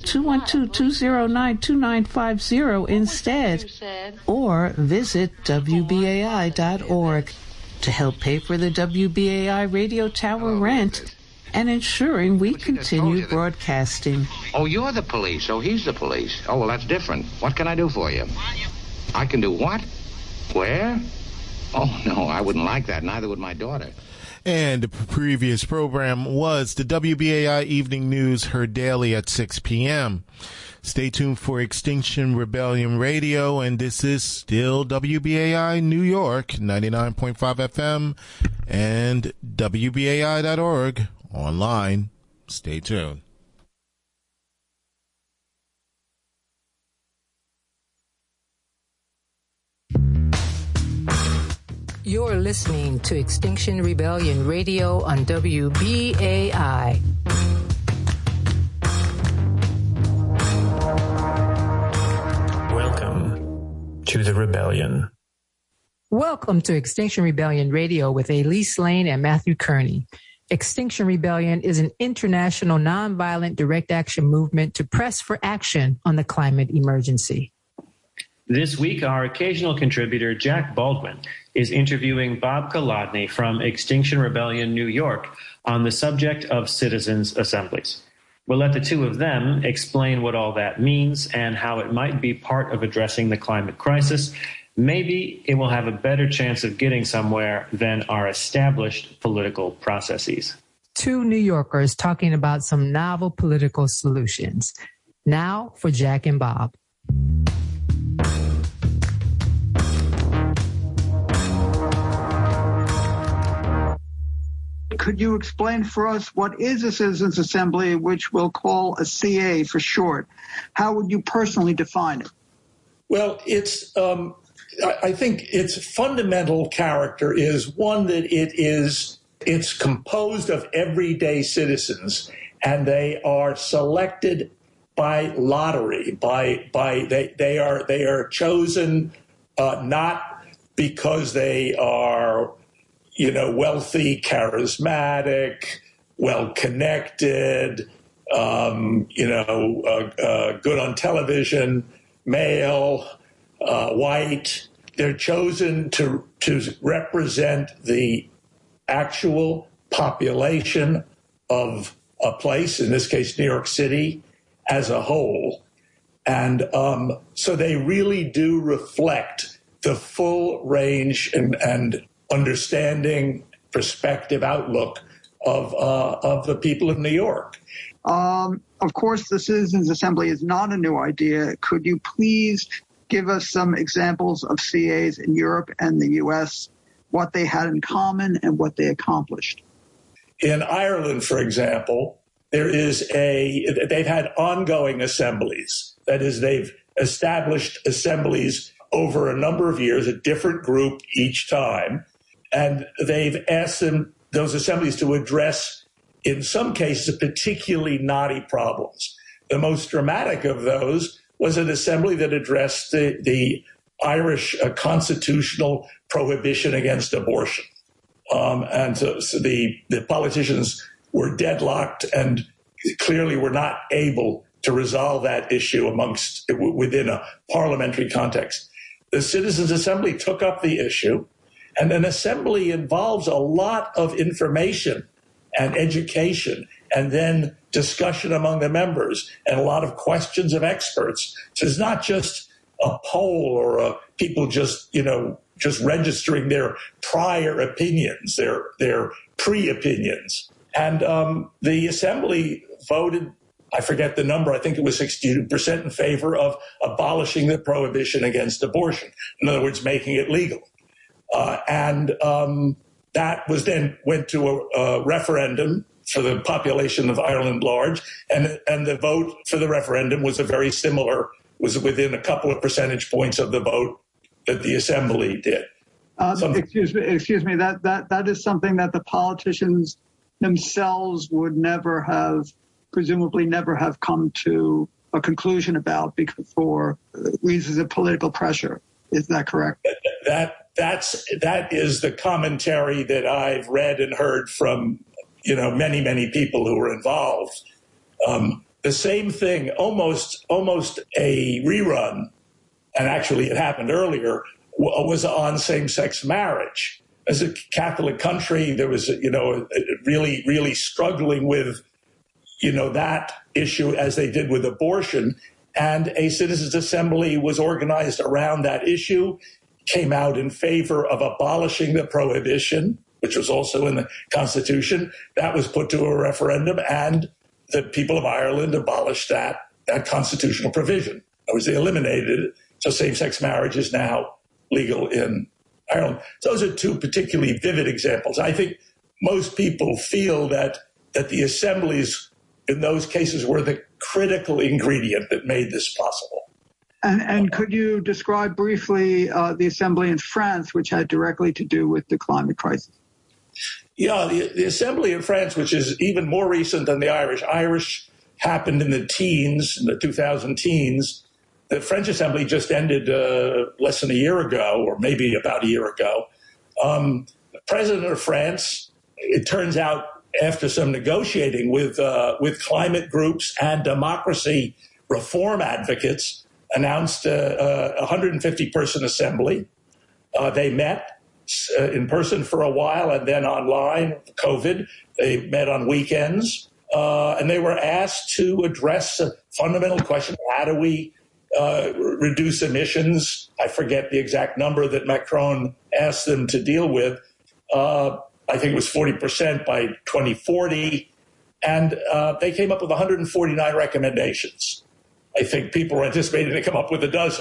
212-209-2950 instead, or visit WBAI.org to help pay for the WBAI radio tower rent and ensuring we continue broadcasting. Oh, you're the police. Oh, he's the police. Oh, well, that's different. What can I do for you? I can do what? Where? Oh, no, I wouldn't like that. Neither would my daughter. And the previous program was the WBAI Evening News, heard daily at 6 p.m. Stay tuned for Extinction Rebellion Radio, and this is still WBAI New York, 99.5 FM, and WBAI.org online. Stay tuned. You're listening to Extinction Rebellion Radio on WBAI. Welcome to the rebellion. Welcome to Extinction Rebellion Radio with Elise Lane and Matthew Kearney. Extinction Rebellion is an international nonviolent direct action movement to press for action on the climate emergency. This week, our occasional contributor, Jack Baldwin, is interviewing Bob Kolodny from Extinction Rebellion New York on the subject of citizens' assemblies. We'll let the two of them explain what all that means and how it might be part of addressing the climate crisis. Maybe it will have a better chance of getting somewhere than our established political processes. Two New Yorkers talking about some novel political solutions. Now for Jack and Bob. Could you explain for us what is a citizens' assembly, which we'll call a CA for short? How would you personally define it? Well, I think its fundamental character is one that it's composed of everyday citizens, and they are selected by lottery. They are chosen not because they are wealthy, charismatic, well-connected, good on television, male, white. They're chosen to represent the actual population of a place, in this case, New York City, as a whole. And so they really do reflect the full range and understanding, perspective, outlook of the people of New York. Of course, the Citizens Assembly is not a new idea. Could you please give us some examples of CAs in Europe and the U.S., what they had in common and what they accomplished? In Ireland, for example, they've had ongoing assemblies. That is, they've established assemblies over a number of years, a different group each time. And they've asked those assemblies to address, in some cases, particularly knotty problems. The most dramatic of those was an assembly that addressed the Irish constitutional prohibition against abortion. And so the politicians were deadlocked and clearly were not able to resolve that issue within a parliamentary context. The Citizens Assembly took up the issue. And an assembly involves a lot of information and education and then discussion among the members and a lot of questions of experts. So it's not just a poll or people just registering their prior opinions, their pre-opinions. And the assembly voted, I forget the number, I think it was 62% in favor of abolishing the prohibition against abortion. In other words, making it legal. That was then went to a referendum for the population of Ireland large, and the vote for the referendum was was within a couple of percentage points of the vote that the assembly did. Excuse me. That is something that the politicians themselves would presumably never have come to a conclusion about because for reasons of political pressure. Is that correct? That is the commentary that I've read and heard from many people who were involved. the same thing, almost a rerun, and actually it happened earlier, was on same-sex marriage. As a Catholic country, there was, really, really struggling with, that issue as they did with abortion. And a citizens' assembly was organized around that issue, came out in favor of abolishing the prohibition, which was also in the Constitution. That was put to a referendum, and the people of Ireland abolished that constitutional provision. In other words, they eliminated it. So same-sex marriage is now legal in Ireland. Those are two particularly vivid examples. I think most people feel that the assemblies in those cases were the critical ingredient that made this possible. And could you describe briefly the assembly in France, which had directly to do with the climate crisis? Yeah, the assembly in France, which is even more recent than the Irish. Irish happened in the teens, in the 2000 teens. The French assembly just ended less than a year ago, or maybe about a year ago. The president of France, it turns out, after some negotiating with climate groups and democracy reform advocates, announced a 150-person assembly. They met in person for a while, and then online, COVID. They met on weekends, and they were asked to address a fundamental question: how do we reduce emissions? I forget the exact number that Macron asked them to deal with. I think it was 40% by 2040. And they came up with 149 recommendations. I think people were anticipating to come up with a dozen.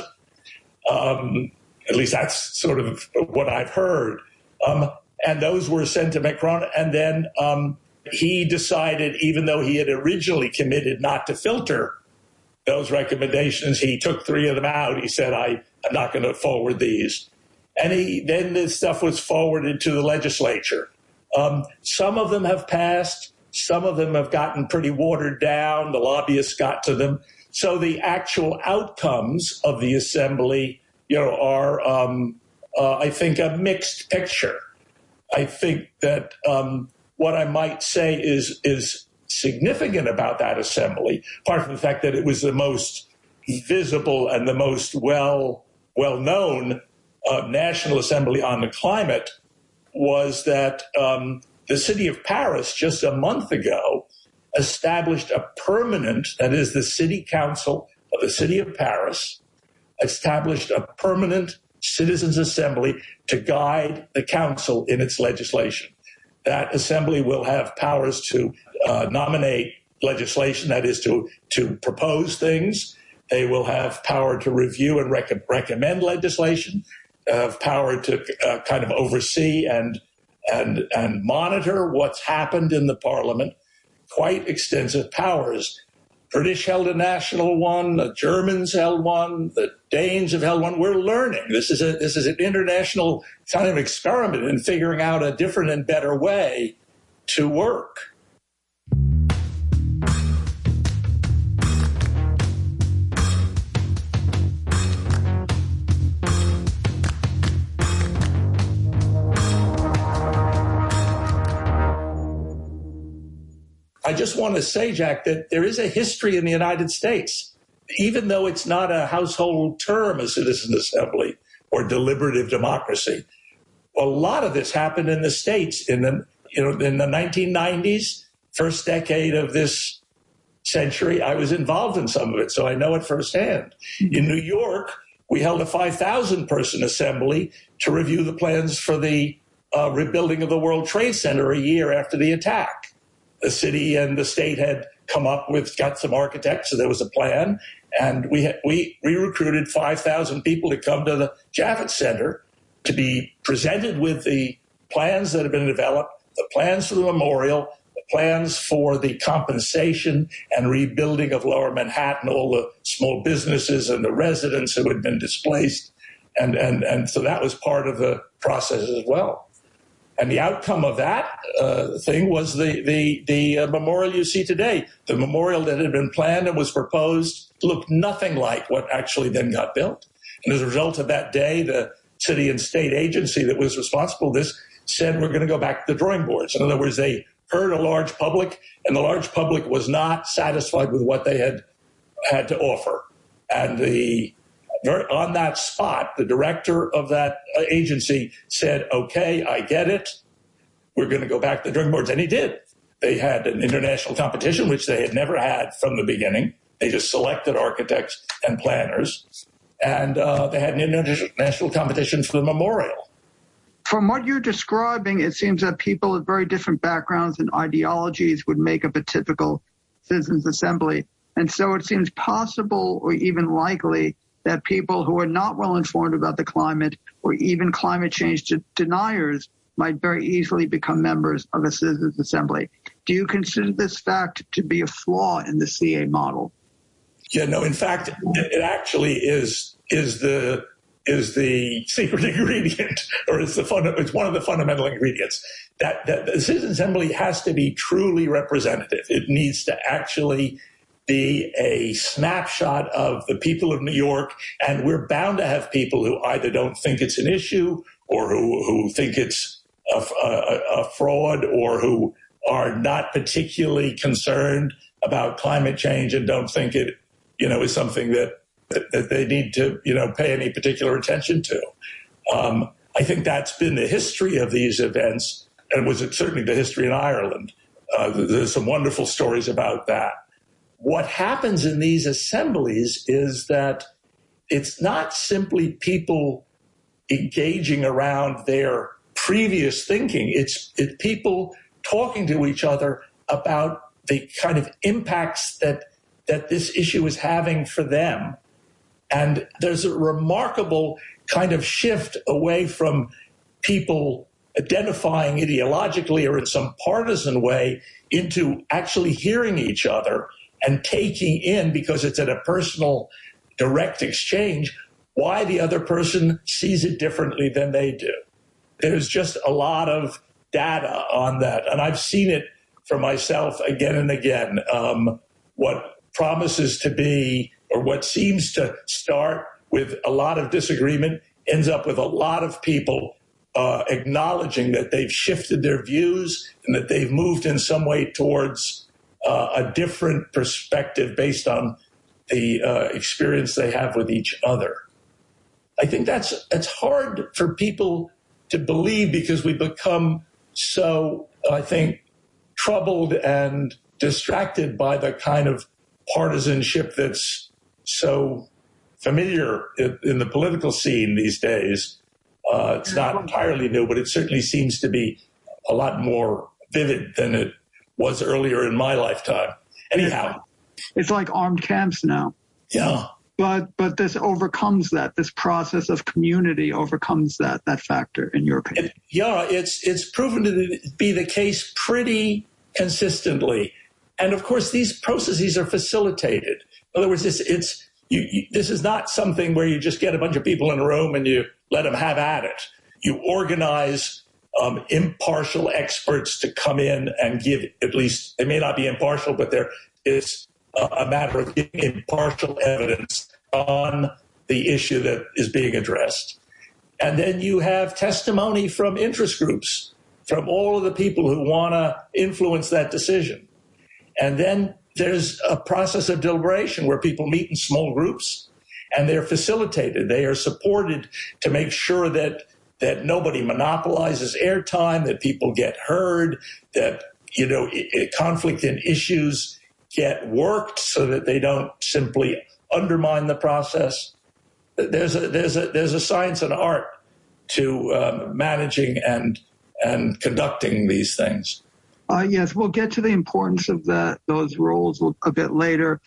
At least that's sort of what I've heard. And those were sent to Macron. And then he decided, even though he had originally committed not to filter those recommendations, he took 3 of them out. He said, I'm not going to forward these. And then this stuff was forwarded to the legislature. Some of them have passed. Some of them have gotten pretty watered down. The lobbyists got to them. So the actual outcomes of the assembly, are, I think, a mixed picture. I think that what I might say is significant about that assembly, apart from the fact that it was the most visible and the most well-known National Assembly on the climate, was that the city of Paris just a month ago established a permanent, that is the city council of the city of Paris, established a permanent citizens' assembly to guide the council in its legislation. That assembly will have powers to nominate legislation, that is to propose things. They will have power to review and recommend legislation, have power to kind of oversee and monitor what's happened in the parliament. Quite extensive powers. British held a national one, the Germans held one, the Danes have held one. We're learning. This is an international kind of experiment in figuring out a different and better way to work. I just want to say, Jack, that there is a history in the United States, even though it's not a household term, a citizen assembly or deliberative democracy. A lot of this happened in the States in the 1990s, first decade of this century. I was involved in some of it, so I know it firsthand. In New York, we held a 5,000-person assembly to review the plans for the rebuilding of the World Trade Center a year after the attack. The city and the state had got some architects, so there was a plan, and we recruited 5,000 people to come to the Javits Center to be presented with the plans that have been developed, the plans for the memorial, the plans for the compensation and rebuilding of Lower Manhattan, all the small businesses and the residents who had been displaced, and so that was part of the process as well. And the outcome of that thing was the memorial you see today. The memorial that had been planned and was proposed looked nothing like what actually then got built. And as a result of that day, the city and state agency that was responsible for this said, we're going to go back to the drawing boards. In other words, they heard a large public, and the large public was not satisfied with what they had to offer. And on that spot, the director of that agency said, okay, I get it. We're going to go back to the drawing boards. And he did. They had an international competition, which they had never had from the beginning. They just selected architects and planners. And they had an international competition for the memorial. From what you're describing, it seems that people with very different backgrounds and ideologies would make up a typical citizens' assembly. And so it seems possible or even likely that people who are not well informed about the climate or even climate change deniers might very easily become members of a citizens' assembly. Do you consider this fact to be a flaw in the CA model? Yeah, no, in fact, it actually is the secret ingredient, or it's one of the fundamental ingredients. That the citizen assembly has to be truly representative. It needs to actually be a snapshot of the people of New York, and we're bound to have people who either don't think it's an issue or who think it's a fraud, or who are not particularly concerned about climate change and don't think it, is something that they need to, pay any particular attention to. I think that's been the history of these events, and was certainly the history in Ireland. There's some wonderful stories about that. What happens in these assemblies is that it's not simply people engaging around their previous thinking. It's people talking to each other about the kind of impacts that this issue is having for them. And there's a remarkable kind of shift away from people identifying ideologically or in some partisan way into actually hearing each other and taking in, because it's at a personal, direct exchange, why the other person sees it differently than they do. There's just a lot of data on that, and I've seen it for myself again and again. What promises to be, or what seems to start with a lot of disagreement, ends up with a lot of people acknowledging that they've shifted their views and that they've moved in some way towards a different perspective based on the experience they have with each other. I think it's hard for people to believe, because we become so, I think, troubled and distracted by the kind of partisanship that's so familiar in the political scene these days. It's not entirely new, but it certainly seems to be a lot more vivid than it was earlier in my lifetime. Anyhow. It's like armed camps now. Yeah. But this overcomes that. This process of community overcomes that factor, in your opinion. It's proven to be the case pretty consistently. And of course, these processes are facilitated. In other words, this is not something where you just get a bunch of people in a room and you let them have at it. You organize impartial experts to come in and give, at least they may not be impartial, but there is a matter of giving impartial evidence on the issue that is being addressed. And then you have testimony from interest groups, from all of the people who want to influence that decision. And then there's a process of deliberation where people meet in small groups, and they're facilitated. They are supported to make sure that nobody monopolizes airtime, that people get heard, that conflict and issues get worked so that they don't simply undermine the process. There's a science and art to managing and conducting these things. Yes, we'll get to the importance of those roles a bit later.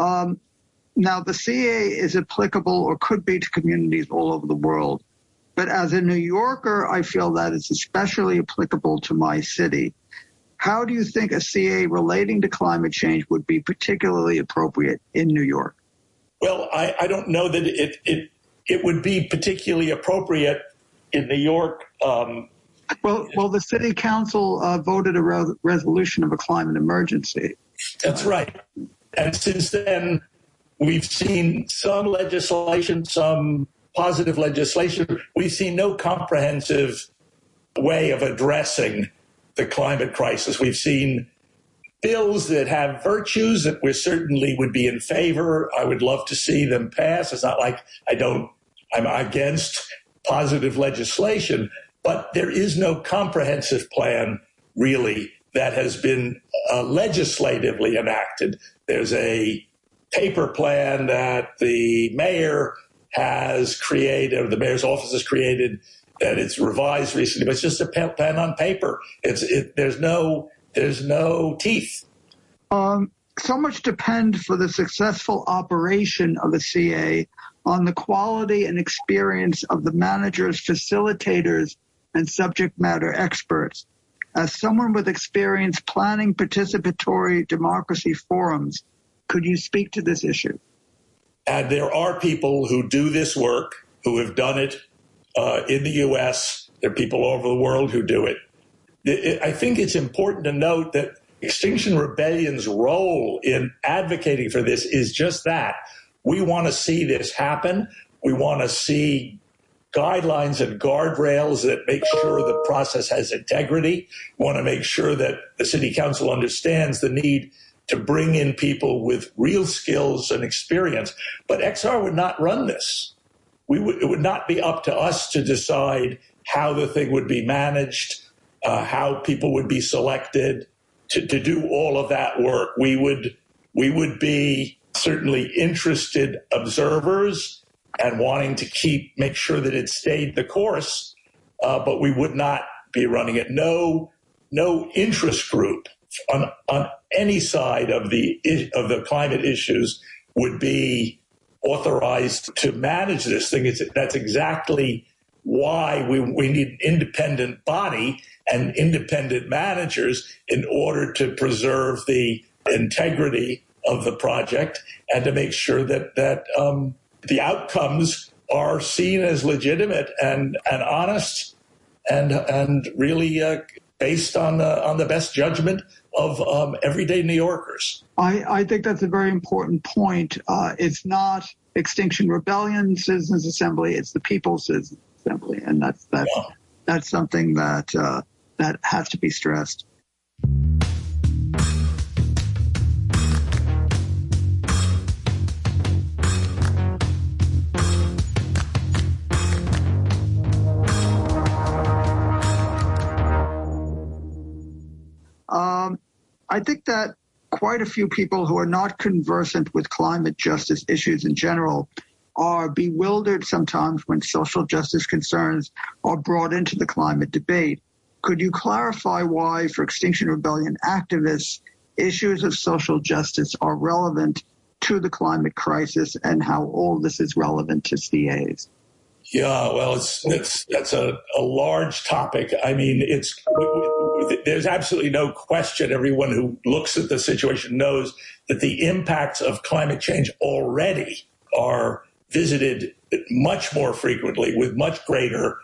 Now, the CA is applicable or could be to communities all over the world. But as a New Yorker, I feel that it's especially applicable to my city. How do you think a CA relating to climate change would be particularly appropriate in New York? Well, I don't know that it would be particularly appropriate in New York. Well, the city council voted a resolution of a climate emergency. That's right. And since then, we've seen some legislation, some positive legislation. We've seen no comprehensive way of addressing the climate crisis. We've seen bills that have virtues that we certainly would be in favor. I would love to see them pass. It's not like I'm against positive legislation, but there is no comprehensive plan really that has been legislatively enacted. There's a paper plan that the mayor has created, or the mayor's office has created, that it's revised recently, but it's just a plan on paper. There's no teeth. So much depends for the successful operation of a CA on the quality and experience of the managers, facilitators, and subject matter experts. As someone with experience planning participatory democracy forums, could you speak to this issue? And there are people who do this work, who have done it in the U.S. There are people all over the world who do it. I think it's important to note that Extinction Rebellion's role in advocating for this is just that. We want to see this happen. We want to see guidelines and guardrails that make sure the process has integrity. We want to make sure that the city council understands the need to bring in people with real skills and experience. But XR would not run this. It would not be up to us to decide how the thing would be managed, how people would be selected to do all of that work. We would be certainly interested observers and wanting to make sure that it stayed the course, but we would not be running it. No interest group on any side of the climate issues would be authorized to manage this thing. That's exactly why we need an independent body and independent managers in order to preserve the integrity of the project and to make sure that the outcomes are seen as legitimate and honest and really based on the best judgment of everyday New Yorkers. I think that's a very important point. It's not Extinction Rebellion Citizens Assembly; it's the People's Citizens Assembly, and that's something that has to be stressed. I think that quite a few people who are not conversant with climate justice issues in general are bewildered sometimes when social justice concerns are brought into the climate debate. Could you clarify why, for Extinction Rebellion activists, issues of social justice are relevant to the climate crisis and how all this is relevant to CAs? Yeah, well, that's a large topic. I mean, there's absolutely no question. Everyone who looks at the situation knows that the impacts of climate change already are visited much more frequently with much greater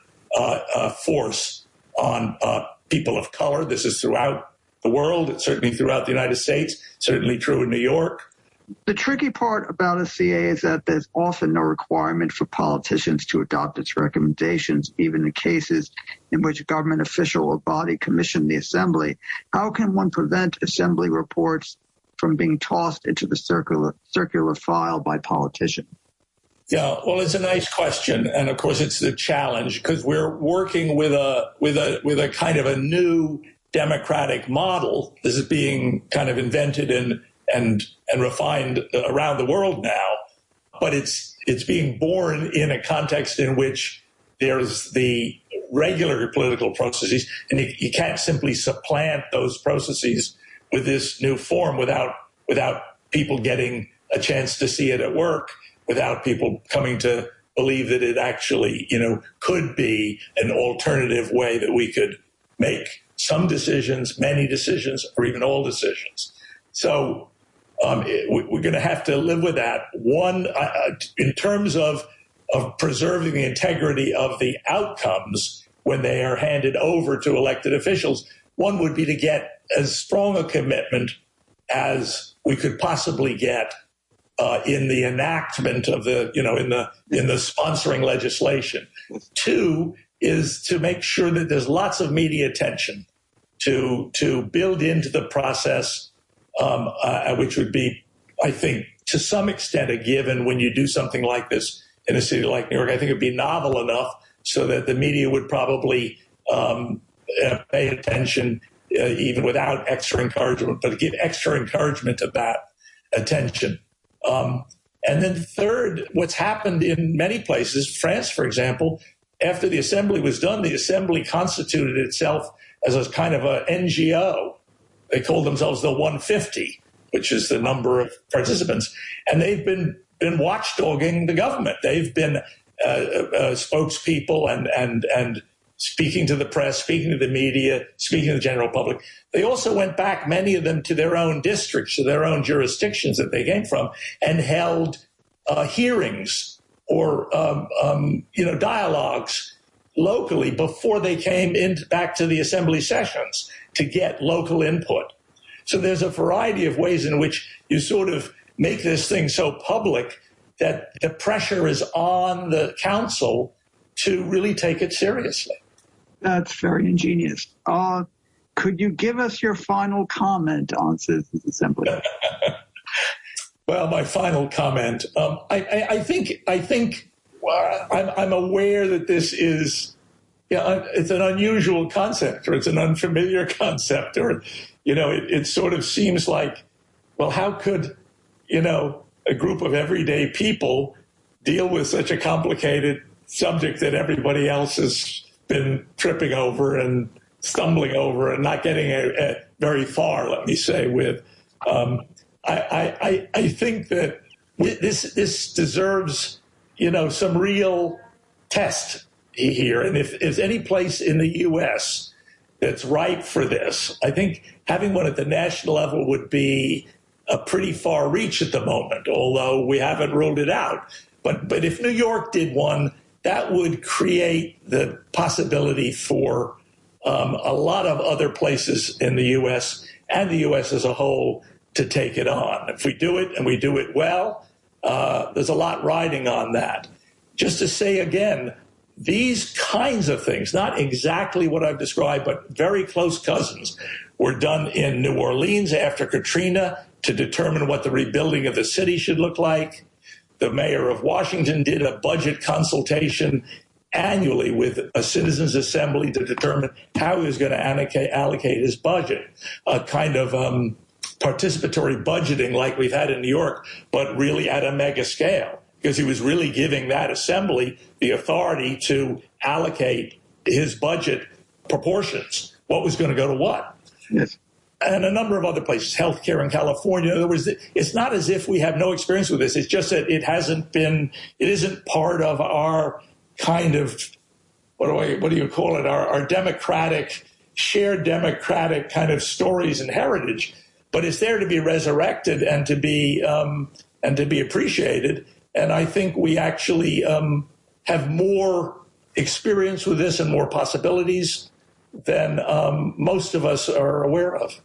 force on people of color. This is throughout the world. It's certainly throughout the United States, certainly true in New York. The tricky part about a CA is that there's often no requirement for politicians to adopt its recommendations, even in cases in which a government official or body commissioned the assembly. How can one prevent assembly reports from being tossed into the circular file by politicians? Yeah, well, it's a nice question, and of course, it's the challenge because we're working with a kind of a new democratic model. This is being kind of invented and refined around the world now, but it's being born in a context in which there's the regular political processes, and you can't simply supplant those processes with this new form without people getting a chance to see it at work, without people coming to believe that it actually, could be an alternative way that we could make some decisions, many decisions, or even all decisions. So we're going to have to live with that. One, in terms of preserving the integrity of the outcomes when they are handed over to elected officials, one would be to get as strong a commitment as we could possibly get in the enactment of the sponsoring legislation. Two is to make sure that there's lots of media attention to build into the process, which would be, I think, to some extent a given when you do something like this in a city like New York. I think it'd be novel enough so that the media would probably pay attention even without extra encouragement, but give extra encouragement to that attention. And then third, what's happened in many places, France, for example, after the assembly was done, the assembly constituted itself as a kind of a NGO. They called themselves the 150, which is the number of participants. And they've been watchdogging the government. They've been spokespeople and speaking to the press, speaking to the media, speaking to the general public. They also went back, many of them, to their own districts, to their own jurisdictions that they came from, and held hearings or dialogues locally before they came back to the assembly sessions to get local input. So there's a variety of ways in which you sort of make this thing so public that the pressure is on the council to really take it seriously. That's very ingenious. Could you give us your final comment on Citizens Assembly? Well, my final comment. I think I'm aware that this is, it's an unusual concept, or it's an unfamiliar concept, or it sort of seems like, well, how could a group of everyday people deal with such a complicated subject that everybody else has been tripping over and stumbling over and not getting very far, let me say, with. I think that this deserves, some real test here. And if there's any place in the U.S. that's ripe for this, I think having one at the national level would be a pretty far reach at the moment, although we haven't ruled it out. But if New York did one, that would create the possibility for a lot of other places in the U.S. and the U.S. as a whole to take it on. If we do it and we do it well, there's a lot riding on that. Just to say again, these kinds of things, not exactly what I've described, but very close cousins, were done in New Orleans after Katrina to determine what the rebuilding of the city should look like. The mayor of Washington did a budget consultation annually with a citizens' assembly to determine how he was going to allocate his budget, a kind of participatory budgeting like we've had in New York, but really at a mega scale, because he was really giving that assembly the authority to allocate his budget proportions, what was going to go to what. Yes. And a number of other places, healthcare in California. In other words, it's not as if we have no experience with this. It's just that it isn't part of our kind of, what do you call it? Our shared democratic kind of stories and heritage. But it's there to be resurrected and to be appreciated. And I think we actually have more experience with this and more possibilities than most of us are aware of.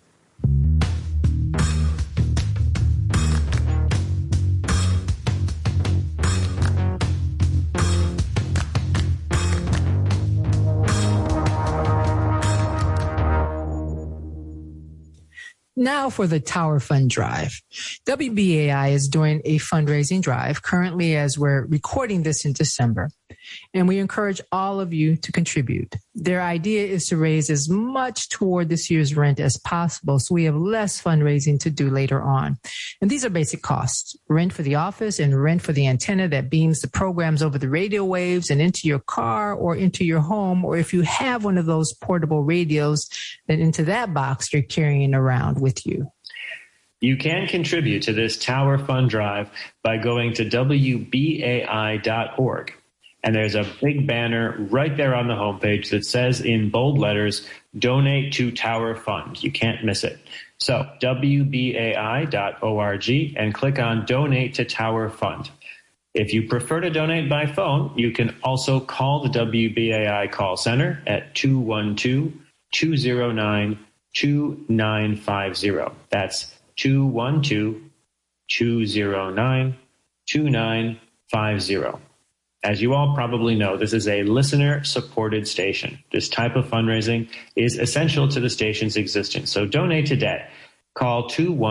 Now for the Tower Fund Drive. WBAI is doing a fundraising drive currently as we're recording this in December, and we encourage all of you to contribute. Their idea is to raise as much toward this year's rent as possible so we have less fundraising to do later on. And these are basic costs: rent for the office and rent for the antenna that beams the programs over the radio waves and into your car or into your home, or if you have one of those portable radios, then into that box you're carrying around with you. You can contribute to this Tower Fund Drive by going to WBAI.org. And there's a big banner right there on the homepage that says in bold letters, donate to Tower Fund. You can't miss it. So WBAI.org and click on donate to Tower Fund. If you prefer to donate by phone, you can also call the WBAI call center at 212-209-2950. That's 212-209-2950. As you all probably know, this is a listener-supported station. This type of fundraising is essential to the station's existence. So donate today. Call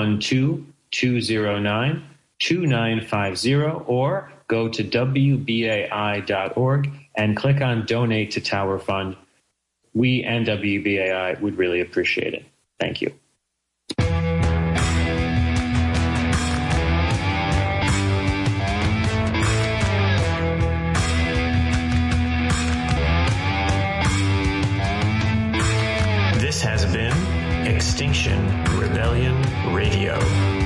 212-209-2950 or go to WBAI.org and click on Donate to Tower Fund. We and WBAI would really appreciate it. Thank you. This has been Extinction Rebellion Radio.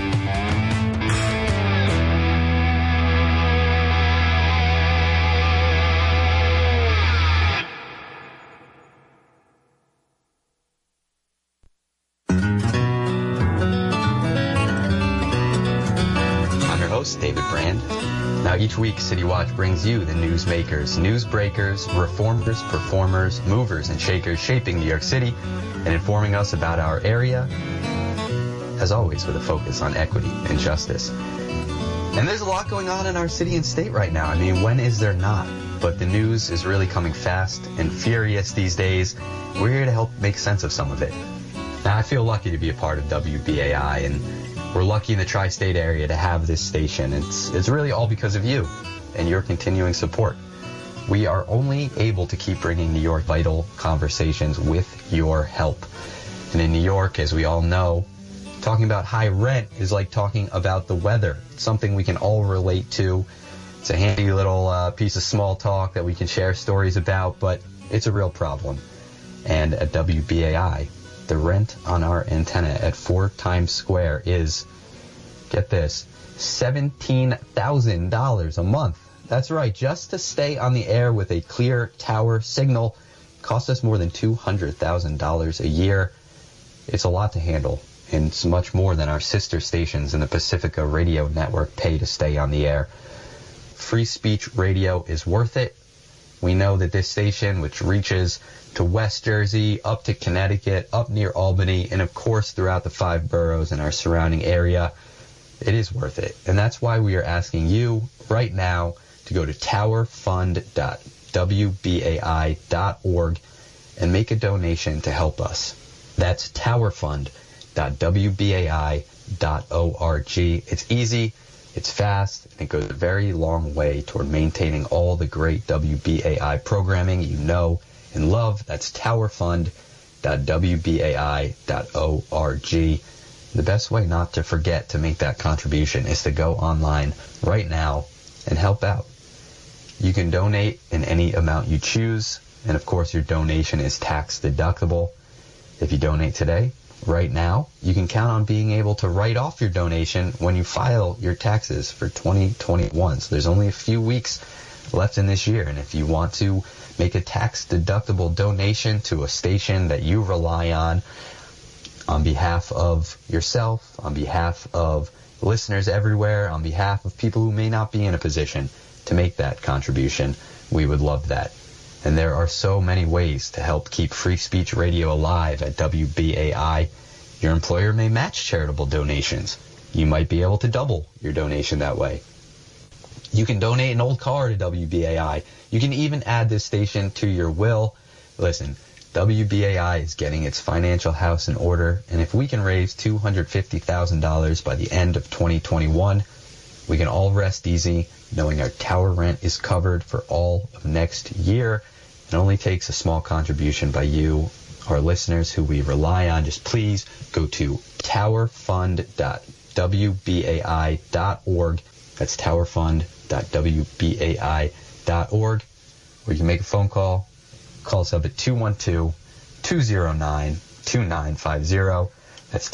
David Brand. Now each week City Watch brings you the newsmakers, newsbreakers, reformers, performers, movers and shakers shaping New York City and informing us about our area, as always with a focus on equity and justice. And there's a lot going on in our city and state right now. I mean, when is there not? But the news is really coming fast and furious these days. We're here to help make sense of some of it. Now I feel lucky to be a part of WBAI, and we're lucky in the tri-state area to have this station. It's really all because of you and your continuing support. We are only able to keep bringing New York vital conversations with your help. And in New York, as we all know, talking about high rent is like talking about the weather. It's something we can all relate to. It's a handy little piece of small talk that we can share stories about, but it's a real problem. And at WBAI, the rent on our antenna at 4 Times Square is, get this, $17,000 a month. That's right, just to stay on the air with a clear tower signal costs us more than $200,000 a year. It's a lot to handle, and it's much more than our sister stations in the Pacifica Radio Network pay to stay on the air. Free speech radio is worth it. We know that this station, which reaches to West Jersey, up to Connecticut, up near Albany, and of course throughout the 5 boroughs in our surrounding area, it is worth it. And that's why we are asking you right now to go to towerfund.wbai.org and make a donation to help us. That's towerfund.wbai.org. It's easy, it's fast, and it goes a very long way toward maintaining all the great WBAI programming you know and love. That's towerfund.wbai.org. The best way not to forget to make that contribution is to go online right now and help out. You can donate in any amount you choose, and of course your donation is tax deductible. If you donate today, right now, you can count on being able to write off your donation when you file your taxes for 2021. So there's only a few weeks left in this year, and if you want to make a tax-deductible donation to a station that you rely on behalf of yourself, on behalf of listeners everywhere, on behalf of people who may not be in a position to make that contribution, we would love that. And there are so many ways to help keep free speech radio alive at WBAI. Your employer may match charitable donations. You might be able to double your donation that way. You can donate an old car to WBAI. You can even add this station to your will. Listen, WBAI is getting its financial house in order, and if we can raise $250,000 by the end of 2021, we can all rest easy knowing our tower rent is covered for all of next year. It only takes a small contribution by you, our listeners who we rely on. Just please go to towerfund.wbai.org. That's towerfund.wbai.org. Or you can make a phone call. Call us up at 212-209-2950. That's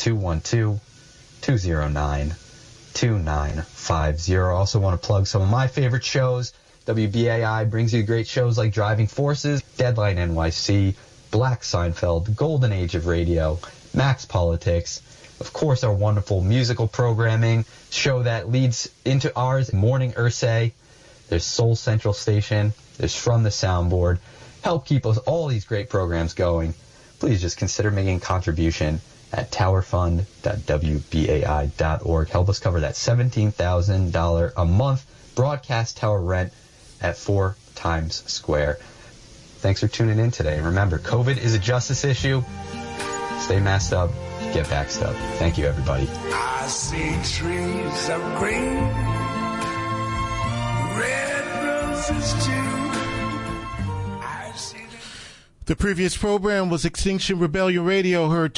212-209-2950. I also want to plug some of my favorite shows. WBAI brings you great shows like Driving Forces, Deadline NYC, Black Seinfeld, Golden Age of Radio, Max Politics, of course our wonderful musical programming, show that leads into ours, Morning Ursay. There's Soul Central Station, there's From the Soundboard. Help keep us all these great programs going. Please just consider making a contribution at towerfund.wbai.org. Help us cover that $17,000 a month broadcast tower rent at 4 Times Square. Thanks for tuning in today. Remember, COVID is a justice issue. Stay masked up. Get vaxxed up. Thank you, everybody. I see trees of green, red roses too. The previous program was Extinction Rebellion Radio, heard